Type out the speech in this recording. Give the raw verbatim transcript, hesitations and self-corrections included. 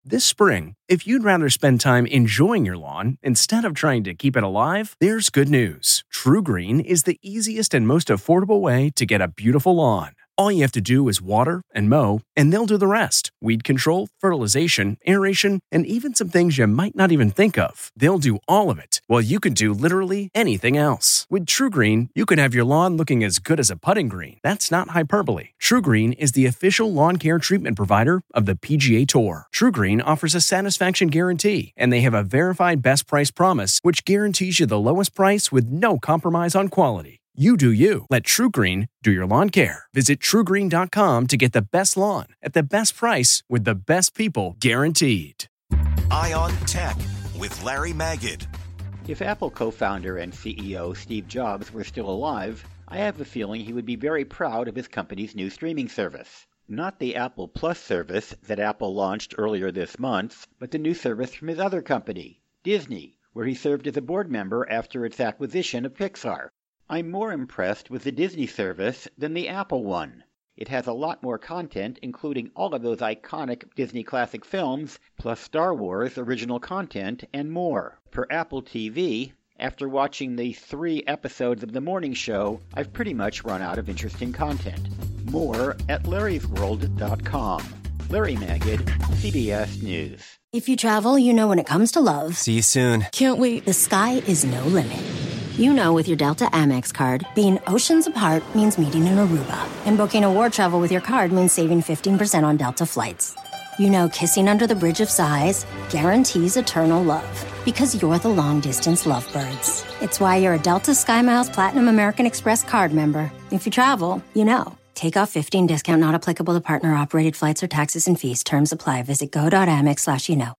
This spring, if you'd rather spend time enjoying your lawn instead of trying to keep it alive, there's good news. TruGreen is the easiest and most affordable way to get a beautiful lawn. All you have to do is water and mow, and they'll do the rest. Weed control, fertilization, aeration, and even some things you might not even think of. They'll do all of it, while you can do literally anything else. With TruGreen, you can have your lawn looking as good as a putting green. That's not hyperbole. TruGreen is the official lawn care treatment provider of the P G A Tour. TruGreen offers a satisfaction guarantee, and they have a verified best price promise, which guarantees you the lowest price with no compromise on quality. You do you. Let TruGreen do your lawn care. Visit True Green dot com to get the best lawn at the best price with the best people guaranteed. Eye on Tech with Larry Magid. If Apple co-founder and C E O Steve Jobs were still alive, I have a feeling he would be very proud of his company's new streaming service. Not the Apple Plus service that Apple launched earlier this month, but the new service from his other company, Disney, where he served as a board member after its acquisition of Pixar. I'm more impressed with the Disney service than the Apple one. It has a lot more content, including all of those iconic Disney classic films, plus Star Wars original content, and more. For Apple T V, after watching the three episodes of The Morning Show, I've pretty much run out of interesting content. More at larrys world dot com. Larry Magid, C B S News. If you travel, you know when it comes to love. See you soon. Can't wait. The sky is no limit. You know with your Delta Amex card, being oceans apart means meeting in Aruba. And booking a war travel with your card means saving fifteen percent on Delta flights. You know kissing under the Bridge of Sighs guarantees eternal love. Because you're the long-distance lovebirds. It's why you're a Delta SkyMiles Platinum American Express card member. If you travel, you know. Take off fifteen discount not applicable to partner-operated flights or taxes and fees. Terms apply. Visit go.amex slash you know.